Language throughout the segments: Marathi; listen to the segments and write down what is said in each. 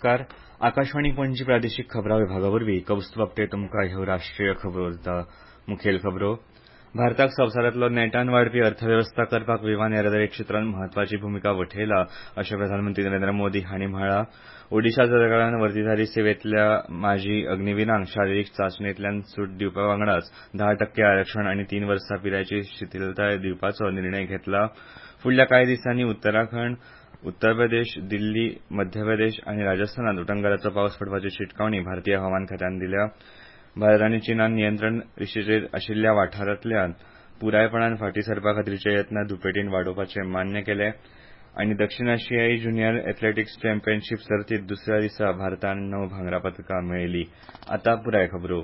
नमस्कार. आकाशवाणी पणजी प्रादेशीक खबरां विभागावरवीं कौस्तुभ आपटे तुमकां ह्यो राष्ट्रीय खबरो दिता. मुखेल खबरो. भारताक संवसारांतलो नेटान वाडपी अर्थवेवस्था करपाक विमान येरादारी क्षेत्रांत म्हत्वाची भूमिका वठयला अशें प्रधानमंत्री नरेंद्र मोदी हांणी म्हळां. ओडिशा सरकारान वर्दीधारी सेवेंतल्या माजी अग्निवीरांक शारिरीक चांचणेंतल्यान सूट दिवपा वांगडाच 10% आरक्षण आनी 3 वर्सां पिरायेची शिथिलताय दिवपाचो निर्णय घेतला. फुडल्या कांय दिसांनी उत्तराखंड, उत्तर प्रदेश, दिल्ली, मध्य प्रदेश आनी राजस्थानात उटंगाराचो पावस पडपाची शिटकावणी भारतीय हवामान खात्यान दिल्या. भारत आनी चीनान नियंत्रण रेषेचेर आशिल्ल्या वाठारांतल्यान पुरायपणान फाटीं सरपा खातीरचे यत्न दुपेटीन वाडोवपाचे मान्य केले. आनी दक्षिण आशियाई ज्युनियर एथलेटिक्स चॅम्पियनशीप सर्तीत दुसऱ्या दिसा भारतान 9 भांगरा पदकां मेळयलीं. आतां पुराय खबरो.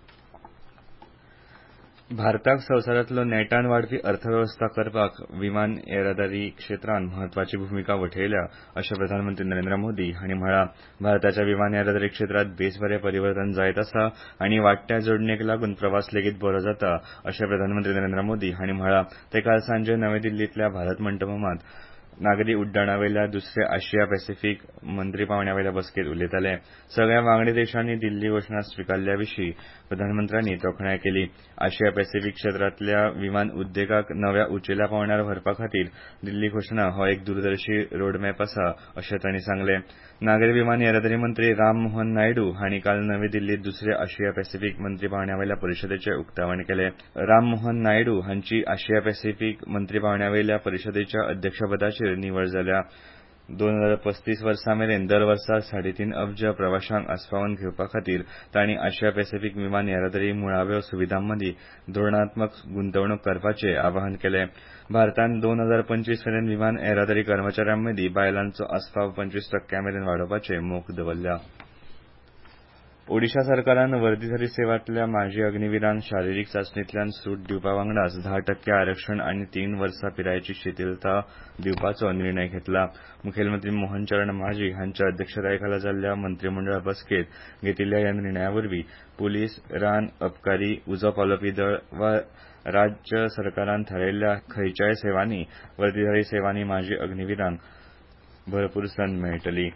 भारताक संवसारांतलो नेटान वाडपी अर्थवेवस्था करपाक विमान येरादारी क्षेत्रांत म्हत्वाची भूमिका वठयल्या अशें प्रधानमंत्री नरेंद्र मोदी हांणी म्हळां. भारताच्या विमान येरादारी क्षेत्रांत बेस बरें परिवर्तन जायत आसा आनी वाडट्या जोडणेक लागून प्रवास लेगीत बरो जाता अशें प्रधानमंत्री नरेंद्र मोदी हांणी म्हळां. ते काल सांजे नवी दिल्लींतल्या भारत मंडपांत नागरी उड्डाणावेल्या दुसरे आशिया पॅसिफीक मंत्री पावंड्यावेले बसकेंत उलयताले. सगळ्या वांगडी देशांनी दिल्ली घोशणा स्विकारल्ल्याविशीं प्रधानमंत्र्यांनी तोखणाय केली. आशिया पॅसिफीक क्षेत्रांतल्या विमान उद्देगाक नव्या उंचेल्या पांवड्यार व्हरपा खातीर दिल्ली घोशणा हो एक दूरदर्शी रोडमॅप आसा अशें तांणी सांगलें. नागरी विमान येरादारी मंत्री राम मोहन नायडू हांणी काल नवी दिल्लींत दुसरे आशिया पॅसिफीक मंत्री पावंड्यावेल्या परिशदेचें उक्तावण केलें. राम मोहन नायडू हांची आशिया पॅसिफीक मंत्री पावंड्यावेल्या परिशदेच्या अध्यक्षपदाचेर निवड जाल्या. 2035 वर्सा मेरेन दर वर्सा 3.5 अब्ज प्रवाशांक आस्पावन घेवपा खातीर तांणी आशिया पॅसिफीक विमान येरादारी मुळाव्यो सुविधांमदीं धोरणात्मक गुंतवणूक करपाचें आवाहन केलें. भारतान 2025 मेरेन विमान येरादारी कर्मचाऱ्यांमदीं बायलांचो आस्पाव 25% मेरेन वाडोवपाचें मोख दवरल्या. ओडिशा सरकारान वर्दीधारी सेवांतल्या माजी अग्निवीरांक शारिरीक चांचणेंतल्यान सूट दिवपा वांगडाच 10% आरक्षण आनी 3 वर्सां पिरायेची शिथिलता दिवपाचो निर्णय घेतला. मुखेलमंत्री मोहन चरण मांझी हांच्या अध्यक्षतायेखाला जाल्ल्या मंत्रीमंडळ बसकेंत घेतिल्ल्या ह्या निर्णयावरवीं पुलीस, रान, अबकारी, उजो पालोवपी दळ वा राज्य सरकारान थारायिल्ल्या खंयच्याय सेवांनी वर्दीधारी सेवांनी माजी अग्निवीरांक भरपूर संद मेळटली.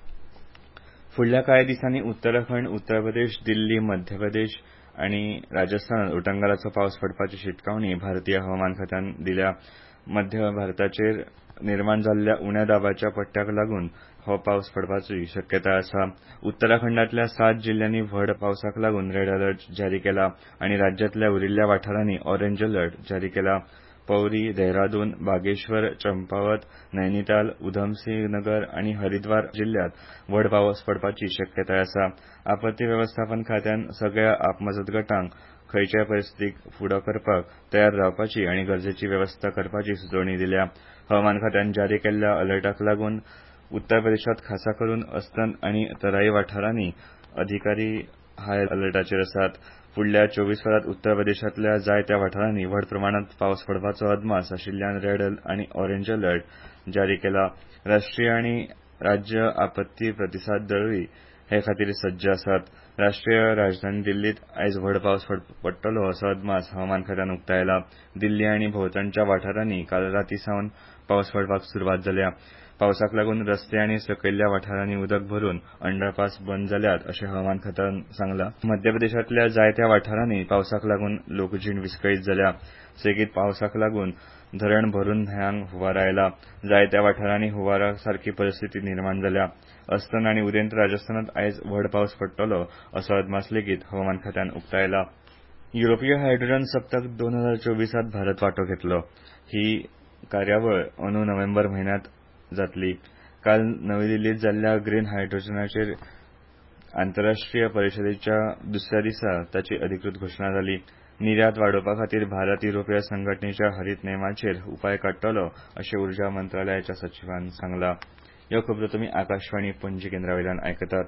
फुडल्या कांय दिसांनी उत्तराखंड, उत्तर प्रदेश, दिल्ली, मध्य प्रदेश आनी राजस्थानात उटंगाराचो पावस पडपाची शिटकावणी भारतीय हवामान खात्यान दिल्या. मध्य भारताचेर निर्माण जाल्ल्या उण्या दाबाच्या पट्ट्याक लागून हो पावस पडपाची शक्यताय आसा. उत्तराखंडांतल्या 7 जिल्ल्यांनी व्हड पावसाक लागून रेड अलर्ट जारी केला आनी राज्यातल्या उरिल्ल्या वाठारांनी ऑरेंज अलर्ट जारी केला. पौरी, देहरादून, बागेश्वर, चंपावत, नैनीताल, उधमसिंह नगर आनी हरिद्वार जिल्ल्यांत व्हड पावस पडपाची शक्यताय आसा. आपत्ती वेवस्थापन खात्यान सगळ्या आपमजत गटांक खंयच्याय परिस्थितीक फुडो करपाक तयार रावपाची आनी गरजेची वेवस्था करपाची सुचोवणी दिल्या. हवामान खात्यान जारी केल्ल्या अलर्टाक लागून उत्तर प्रदेशांत खासा करून अस्तंत आनी तराई वाठारांनी अधिकारी हाय अलर्टाचेर आसात. फुडल्या 24 वरांत उत्तर प्रदेशांतल्या जायत्या वाठारांनी व्हड प्रमाणांत पावस पडपाचो अदमास आशिल्ल्यान रेड आनी ऑरेंज अलर्ट जारी केला. राष्ट्रीय आनी राज्य आपत्ती प्रतिसाद दळूय हे खातीर सज्ज आसात. राष्ट्रीय राजधानी दिल्लीत आयज व्हड पावस पडटलो असो अदमास हवामान खात्यान उक्तायला. दिल्ली आनी भोंवतणच्या वाठारांनी काल रातीं सावन पावस पडपाक सुरवात जाल्या. पावसाक लागून रस्ते आनी सकयल्ल्या वाठारांनी उदक भरून अंडरपास बंद जाल्यात अशें हवामान खात्यान सांगलां. मध्य प्रदेशांतल्या जायत्या वाठारांनी पावसाक लागून लोकजीण विस्कळीत जाल्या. सेगीत पावसाक लागून धरण भरून न्हंयांक हुंवार आयला. जायत्या वाठारांनी हुंवारा सारकी परिस्थिती निर्माण जाल्या. अस्तंत आनी उदेंत राजस्थानात आयज व्हड पावस पडटलो असो अदमास लेगीत हवामान खात्यान उक्तायला. युरोपीय हायड्रोजन सप्तक 2024 भारत वांटो घेतलो. ही कार्यावळ अंदू नोव्हेंबर म्हयन्यांत जातली. काल नवी दिल्लींत जाल्ल्या ग्रीन हायड्रोजनाचेर आंतरराष्ट्रीय परिशदेच्या दुसऱ्या दिसा ताची अधिकृत घोशणा जाली. निर्यात वाडोवपा खातीर भारत युरोपीय संघटनेच्या हरीत नेमाचेर उपाय काडटलो अशें उर्जा मंत्रालयाच्या सचिवान सांगलां. ह्यो खबरो तुमी आकाशवाणी पणजी केंद्रावेल्यान आयकतात.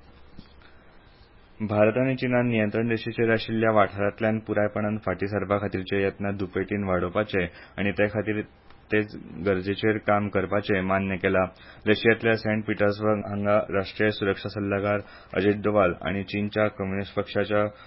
भारत आनी चीनान नियंत्रण रेषेचेर आशिल्ल्या वाठारांतल्यान पुरायपणान फाटीं सरपा खातीरचे यत्न दुपेटीन वाडोवपाचे आनी ते खातीर तेच गरजेचेर काम करपाचें मान्य केलां. रशियातल्या सेंट पिटर्सबर्ग हांगा राष्ट्रीय सुरक्षा सल्लागार अजित डोवाल आनी चीनच्या कम्युनिस्ट पक्षाच्या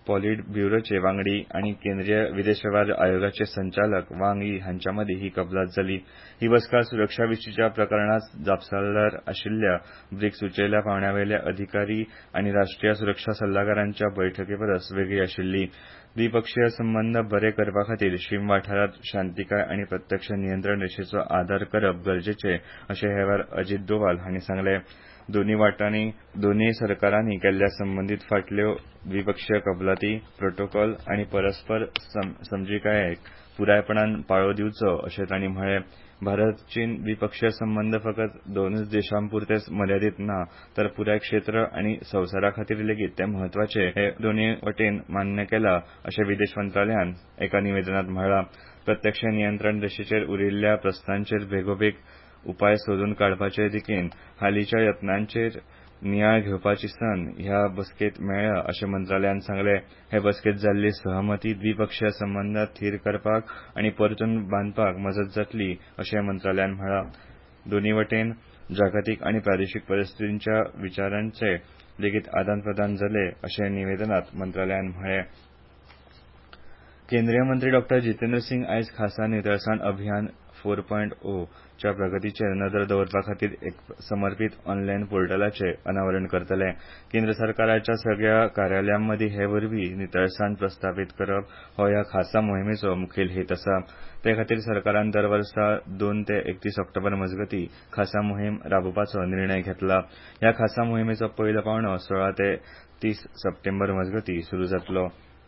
पॉलिट ब्युरोचे वांगडी आनी केंद्रीय विदेश वेव्हार आयोगाचे संचालक वांग यी हांच्यामदी ही कबलात जाली. ही बसका सुरक्षाविशीच्या प्रकरणांत जापसालदार आशिल्ल्या ब्रिक्स उंचेल्या पांवड्यावेले अधिकारी आनी राष्ट्रीय सुरक्षा सल्लागारांच्या बैठकेपरस वेगळी आशिल्ली. द्विपक्षीय संबंद बरे करपाखातीर शीम वाठारांत शांतीकाय आनी प्रत्यक्ष नियंत्रण रेषेचो आदार करप गरजेचें अशें हेवार अजित डोवाल हांणी सांगलें. दोनूय सरकारांनी केल्ल्या संबंदीत फाटल्यो द्विपक्षीय कबलाती, प्रोटोकॉल आनी परस्पर समजिकायेक पुरायपणान पाळो दिवचो अशें तांणी म्हळें. भारत चीन द्विपक्षीय संबंद फकत दोनूच देशांपुरतेच मर्यादीत ना तर पुराय क्षेत्र आनी संवसाराखातीर लेगीत ते म्हत्वाचे हें दोनूय वटेन मान्य केलां अशें विदेश मंत्रालयान एका निवेदनांत म्हळां. प्रत्यक्ष नियंत्रण रेषेचेर उरिल्ल्या प्रस्नांचेर बेगोबेग उपाय सोदून काडपाचे दिकेन हालींच्या यत्नांचेर नियाळ घेवपाची संद ह्या बसकेंत मेळ्ळ्या अशें मंत्रालयान सांगलें. हे बसकेंत जाल्ली सहमती द्विपक्षीय संबंद थीर करपाक आनी परतून बांदपाक मजत जातली अशें मंत्रालयान म्हळां. दोनूय वटेन जागतीक आनी प्रादेशीक परिस्थितींच्या विचारांचे लेगीत आदान प्रदान जाले अशें निवेदनांत मंत्रालयान म्हळें. केंद्रीय मंत्री डॉ. जितेंद्र सिंग आयज खासा नितळसाण अभियान 4.0 च्या प्रगतीचेर नदर दवरपाखातीर एक समर्पीत ऑनलायन पोर्टलाचें अनावरण करतले. केंद्र सरकाराच्या सगळ्या कार्यालयांमदी हे वरवीं नितळसाण प्रस्थापीत करप हो ह्या खासा मोहिमेचो मुखेल हेत आसा. ते खातीर सरकारान दर वर्सा 2 ते 31 ऑक्टोबर मजगतीं खासा मोहीम राबोवपाचो निर्णय घेतला. ह्या खासा मोहिमेचो पयलो पावंडो 16 ते 30 सप्टेंबर मजगतीं सुरू जातलो.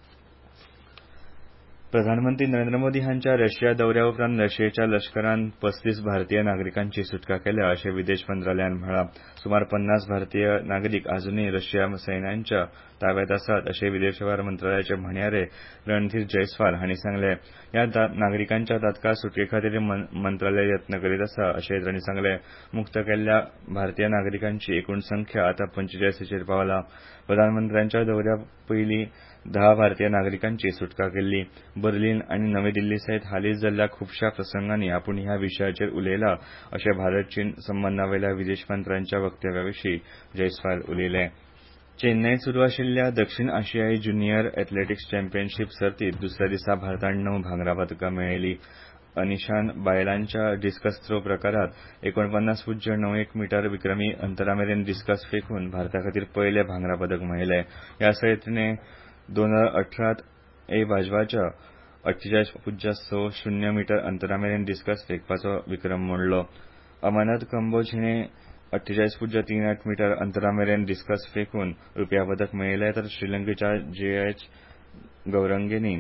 प्रधानमंत्री नरेंद्र मोदी हांच्या रशिया दौऱ्या उपरांत रशियेच्या लश्करान 35 भारतीय नागरिकांची सुटका केल्या अशें विदेश मंत्रालयान म्हळां. सुमार 50 भारतीय नागरीक अजूनय रशिया सैन्याच्या ताब्यांत आसात अशें विदेश वेव्हार मंत्रालयाचे म्हणयारे रणधीर जयस्वाल हांणी सांगलें. ह्या नागरिकांच्या तात्काळ सुटकेखातीर मंत्रालय यत्न करीत आसा अशेंय तांणी सांगलें. मुक्त केल्ल्या भारतीय नागरिकांची एकूण संख्या आतां 45 पावला. प्रधानमंत्र्यांच्या दौऱ्या पयलीं 10 भारतीय नागरिकांची सुटका केल्ली. बर्लिन आनी नवी दिल्ली सयत हालींच जाल्ल्या खुपशा प्रसंगांनी आपूण ह्या विशयाचेर उलयलां अशें भारत चीन संबंदावेल्या विदेश मंत्र्यांच्या वक्तव्याविशीं जयस्वाल उलयले. चेन्नयत सुरू आशिल्ल्या दक्षिण आशियाई ज्युनियर एथलेटिक्स चॅम्पियनशीप सर्तीत दुसऱ्या दिसा भारतान 9 भांगरा पदकां मेळयलीं. अनिशान बायलांच्या डिस्कस थ्रो प्रकारांत 49.91 मीटर विक्रमी अंतरामेरेन डिस्कस फेकून भारताखातीर पयलें भांगरा पदक मेळयलें. ह्या सर्तींत 2018 त बाजवाच्या 48.60 मीटर अंतरामेरेन डिस्कस फेकपाचो विक्रम मोडलो. अमानत कंबोज हिणें 48.38 मीटर अंतरामेरेन डिस्कस फेकून रुप्या पदक मेळयलें तर श्रीलंकेच्या जे.एच. गौरंगेन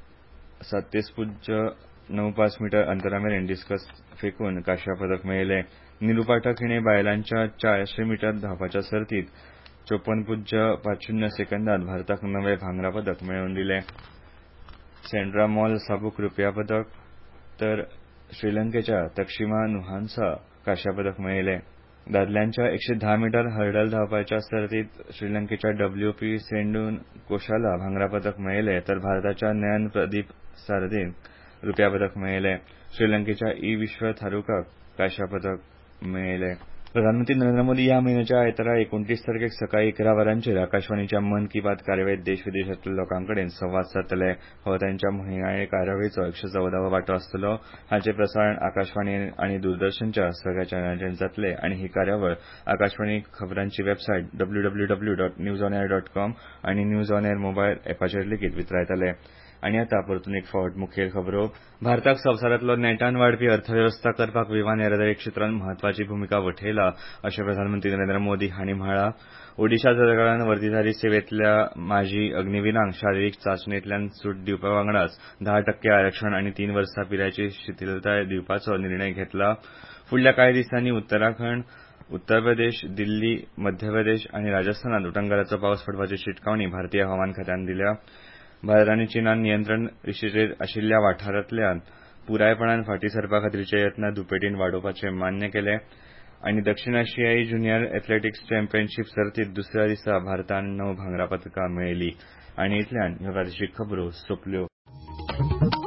37.95 मीटर अंतरामेरेन डिस्कस फेकून कांस्य पदक मेळयलें. नीरू पाठक हिणें बायलांच्या 400 मीटर धांवपाच्या सर्तीत 54.50 सेकंदांत भारताक नवें भांगरा पदक मेळोवन दिलें. सेंड्रा मॉल साबूक रुप्या पदक तर श्रीलंकेच्या तक्षिमा नुहांसा कांस्य पदक मेळयलें. दादल्यांच्या 110 मीटर हर्डल धांवपाच्या सर्तीत श्रीलंकेच्या डब्ल्यू.पी. सेंडून कोशाला भांगरा पदक मेळयलें तर भारताच्या नयन प्रदीप सारदीक रुप्या पदक मेळयलें. श्रीलंकेच्या विश्व थारुकाक कांस्य पदक मेळयलें. प्रधानमंत्री नरेंद्र मोदी ह्या म्हयन्याच्या आयतारा 29 तारखेक सकाळीं 11 वरांचेर आकाशवाणीच्या मन की बात कार्यावळींत देश-विदेशांतल्या लोकांकडेन संवाद सादतले. हो तांच्या म्हयनाळे कार्यावळीचो 114वो वांटो आसतलो. हाचें प्रसारण आकाशवाणी आनी दूरदर्शनच्या सगळ्या चॅनल्सांचेर जातलें आनी ही कार्यावळ आकाशवाणी खबरांची वेबसायट www.newsonair.com आनी न्यूज ऑन एअर मोबायल अॅपाचेर लेगीत वितरायतले. आनी आतां परतून एक फावट मुखेल खबरो. भारताक संवसारांतलो नेटान वाडपी अर्थवेवस्था करपाक विमान येरादारी क्षेत्रांत म्हत्वाची भुमिका वठयला अशें प्रधानमंत्री नरेंद्र मोदी हांणी म्हळां. ओडिशा सरकारान वर्दीधारी सेवेंतल्या माजी अग्निवीरांक शारिरीक चांचणेंतल्यान सूट दिवपा वांगडाच 10% आरक्षण आनी 3 वर्सां पिरायेची शिथिलताय दिवपाचो निर्णय घेतला. फुडल्या कांय दिसांनी उत्तराखंड, उत्तर प्रदेश, दिल्ली, मध्य प्रदेश आनी राजस्थानांत उटंगाराचो पावस पडपाची शिटकावणी भारतीय हवामान खात्यान दिल्या. भारत आनी चीनान नियंत्रण रेषेचेर आशिल्ल्या वाठारांतल्यान पुरायपणान फाटीं सरपाखातीरचे यत्न दुपेटीन वाडोवपाचें मान्य केलें आनी दक्षिण आशियाई ज्युनियर एथलेटिक्स चॅम्पियनशीप सर्तीत दुसऱ्या दिसा भारतान 9 भांगरा पदकां मेळयलीं. आनी इतल्यान ह्यो प्रादेशीक खबरो सोंपल्यो.